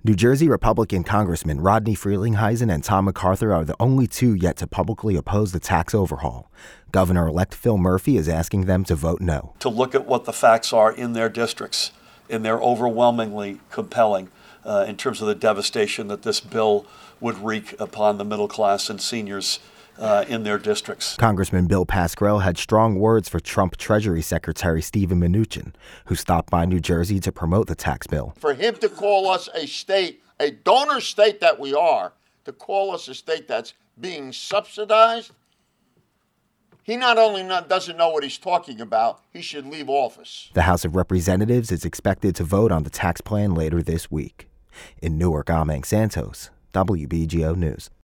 New Jersey Republican Congressmen Rodney Frelinghuysen and Tom MacArthur are the only two yet to publicly oppose the tax overhaul. Governor-elect Phil Murphy is asking them to vote no. To look at what the facts are in their districts, and they're overwhelmingly compelling in terms of the devastation that this bill would wreak upon the middle class and seniors in their districts. Congressman Bill Pascrell had strong words for Trump Treasury Secretary Steven Mnuchin, who stopped by New Jersey to promote the tax bill. For him to call us a state, a donor state that we are, to call us a state that's being subsidized, he not only doesn't know what he's talking about, he should leave office. The House of Representatives is expected to vote on the tax plan later this week. In Newark, I'm Hank Santos, WBGO News.